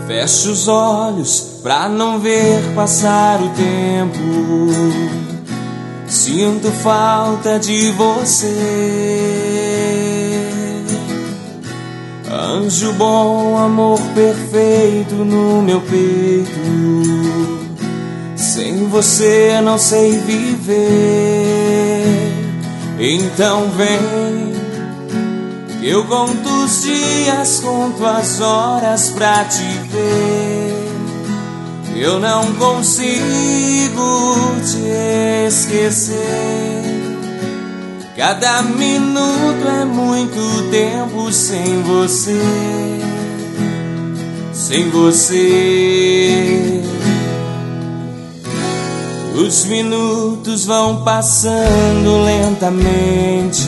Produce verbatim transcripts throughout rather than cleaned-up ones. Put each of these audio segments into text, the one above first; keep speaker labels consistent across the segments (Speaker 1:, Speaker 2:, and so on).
Speaker 1: Fecho os olhos pra não ver passar o tempo. Sinto falta de você. Anjo bom, amor perfeito no meu peito. Sem você não sei viver. Então vem, que eu conto os dias, conto as horas pra te ver. Eu não consigo te esquecer. Cada minuto é muito tempo sem você. Sem você. Os minutos vão passando lentamente.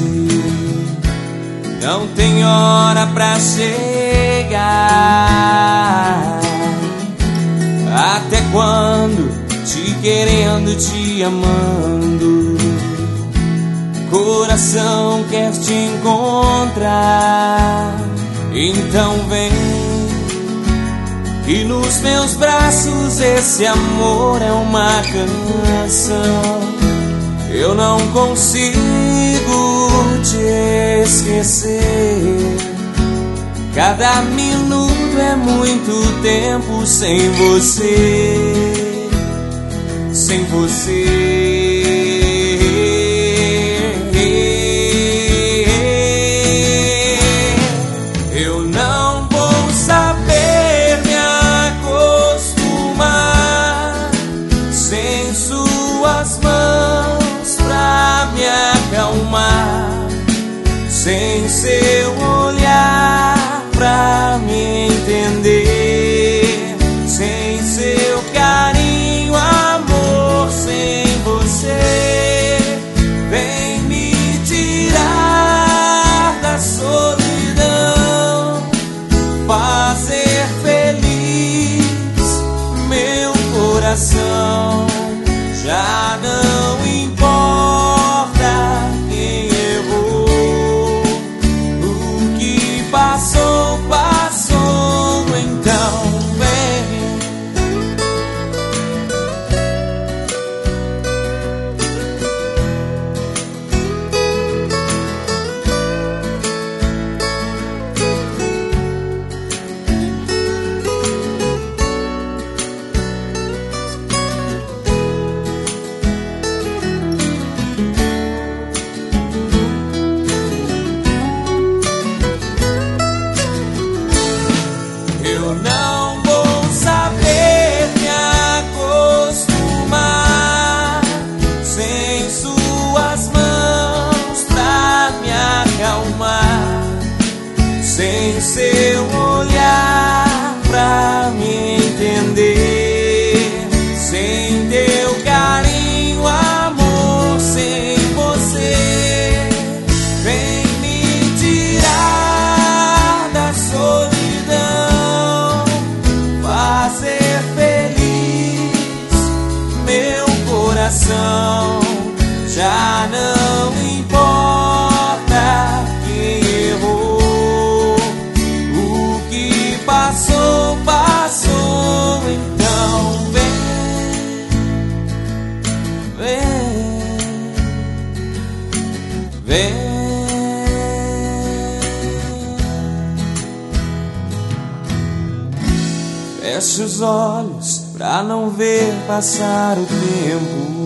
Speaker 1: Não tem hora pra chegar. Até quando? Te querendo, te amando. Coração quer te encontrar. Então vem, que nos meus braços esse amor é uma canção. Eu não consigo te esquecer. Cada minuto é muito tempo sem você. Sem você. Eu não vou saber me acostumar sem suas mãos pra me acalmar, sem seu olhar pra me entender, sem seu carinho, amor, sem você. Vem me tirar da solidão, fazer feliz meu coração. Já não importa quem errou, o que passou, passou. Então vem. Eu não vou saber me acostumar sem suas mãos pra me acalmar, sem seu olhar pra me entender, sem teu carinho, amor, sem você. Vem me tirar da solidão, fazer feliz meu coração. Já não importa quem errou, o que passou, passou. Então vem, vem, vem. Fecho os olhos pra não ver passar o tempo.